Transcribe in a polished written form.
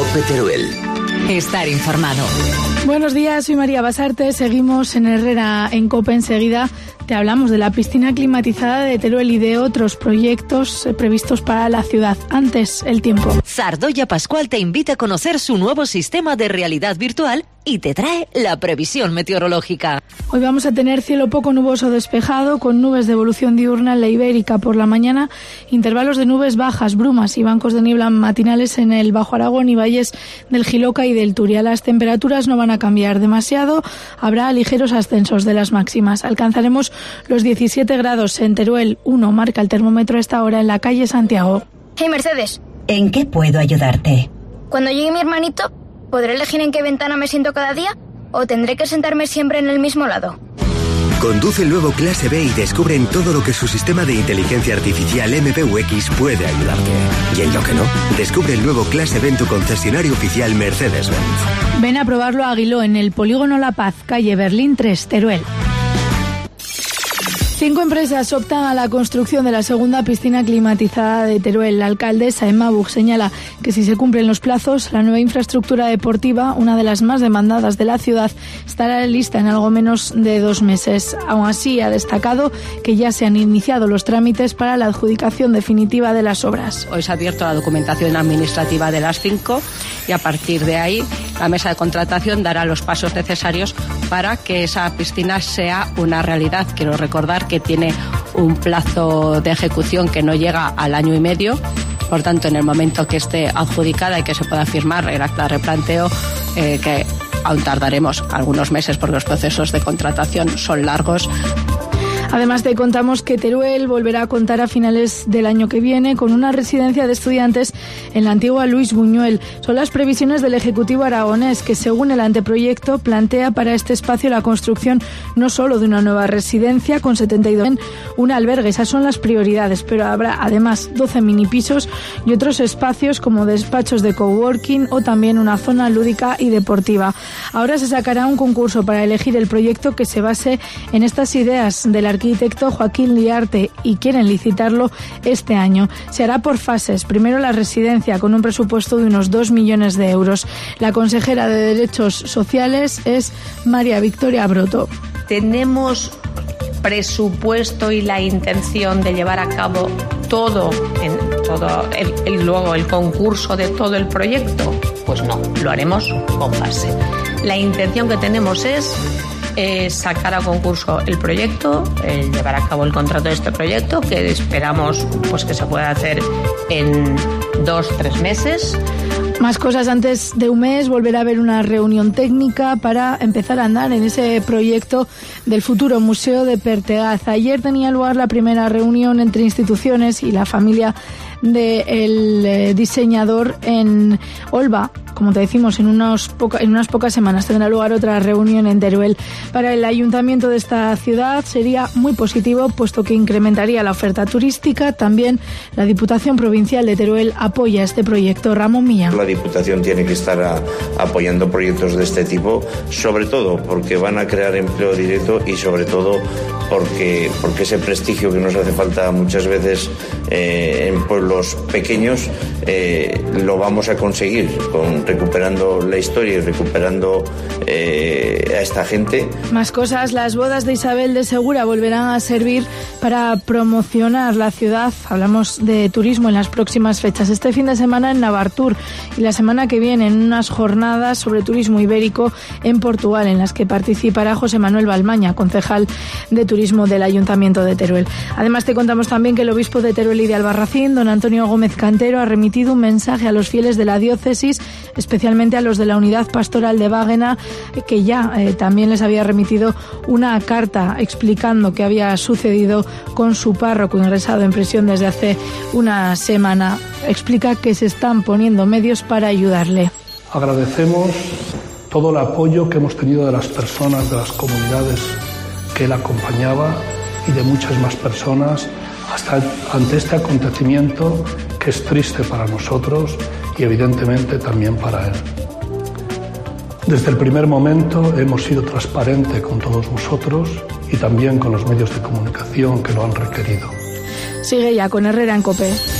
COPE Teruel. Estar informado. Buenos días, soy María Basarte. Seguimos en Herrera en COPE. Enseguida te hablamos de la piscina climatizada de Teruel y de otros proyectos previstos para la ciudad. Antes, el tiempo. Zardoya Pascual te invita a conocer su nuevo sistema de realidad virtual y te trae la previsión meteorológica. Hoy vamos a tener cielo poco nuboso despejado, con nubes de evolución diurna en la Ibérica por la mañana, intervalos de nubes bajas, brumas y bancos de niebla matinales en el Bajo Aragón y valles del Jiloca y del Turia. Las temperaturas no van a cambiar demasiado, habrá ligeros ascensos de las máximas. Alcanzaremos los 17 grados en Teruel. 1 marca el termómetro a esta hora en la calle Santiago. Hey, Mercedes. ¿En qué puedo ayudarte? Cuando llegue mi hermanito, ¿podré elegir en qué ventana me siento cada día? ¿O tendré que sentarme siempre en el mismo lado? Conduce el nuevo Clase B y descubre en todo lo que su sistema de inteligencia artificial MPUX puede ayudarte. Y en lo que no, descubre el nuevo Clase B en tu concesionario oficial Mercedes-Benz. Ven a probarlo a Aguiló en el Polígono La Paz, calle Berlín 3, Teruel. 5 empresas optan a la construcción de la segunda piscina climatizada de Teruel. La alcaldesa Emma Buch señala que si se cumplen los plazos, la nueva infraestructura deportiva, una de las más demandadas de la ciudad, estará lista en algo menos de 2 meses. Aún así, ha destacado que ya se han iniciado los trámites para la adjudicación definitiva de las obras. Hoy se ha abierto la documentación administrativa de las 5 y a partir de ahí la mesa de contratación dará los pasos necesarios para que esa piscina sea una realidad. Quiero recordar que tiene un plazo de ejecución que no llega al 1 año y medio. Por tanto, en el momento que esté adjudicada y que se pueda firmar el acta de replanteo, que aún tardaremos algunos meses porque los procesos de contratación son largos. Además, te contamos que Teruel volverá a contar a finales del año que viene con una residencia de estudiantes en la antigua Luis Buñuel. Son las previsiones del Ejecutivo aragonés, que según el anteproyecto plantea para este espacio la construcción no solo de una nueva residencia con 72, un albergue. Esas son las prioridades, pero habrá además 12 minipisos y otros espacios como despachos de coworking o también una zona lúdica y deportiva. Ahora se sacará un concurso para elegir el proyecto que se base en estas ideas del arquitecto Joaquín Liarte y quieren licitarlo este año. Se hará por fases. Primero la residencia con un presupuesto de unos 2 millones de euros. La consejera de Derechos Sociales es María Victoria Broto. Tenemos presupuesto y la intención de llevar a cabo luego el concurso de todo el proyecto. Pues no, lo haremos con fase. La intención que tenemos es sacar a concurso el proyecto, llevar a cabo el contrato de este proyecto, que esperamos pues que se pueda hacer en 2-3 meses. Más cosas. Antes de un mes volverá a haber una reunión técnica para empezar a andar en ese proyecto del futuro Museo de Pertegaz. Ayer tenía lugar la primera reunión entre instituciones y la familia del diseñador en Olva. Como te decimos, en unas pocas semanas tendrá lugar otra reunión en Teruel. Para el ayuntamiento de esta ciudad sería muy positivo, puesto que incrementaría la oferta turística. También la Diputación Provincial de Teruel apoya este proyecto. Ramón Milla. La Diputación tiene que estar apoyando proyectos de este tipo, sobre todo porque van a crear empleo directo y sobre todo porque ese prestigio que nos hace falta muchas veces en pueblos pequeños lo vamos a conseguir recuperando la historia y recuperando a esta gente. Más cosas. Las bodas de Isabel de Segura volverán a servir para promocionar la ciudad. Hablamos de turismo en las próximas fechas. Este fin de semana en Navartur y la semana que viene en unas jornadas sobre turismo ibérico en Portugal, en las que participará José Manuel Balmaña, concejal de turismo del Ayuntamiento de Teruel. Además, te contamos también que el obispo de Teruel y de Albarracín, don Antonio Gómez Cantero, ha remitido un mensaje a los fieles de la diócesis, especialmente a los de la Unidad Pastoral de Báguena, que ya también les había remitido una carta explicando qué había sucedido con su párroco ingresado en prisión desde hace una semana. Explica que se están poniendo medios para ayudarle. Agradecemos todo el apoyo que hemos tenido de las personas, de las comunidades que él acompañaba y de muchas más personas ante este acontecimiento que es triste para nosotros y evidentemente también para él. Desde el primer momento hemos sido transparentes con todos vosotros y también con los medios de comunicación que lo han requerido. Sigue ya con Herrera en COPE.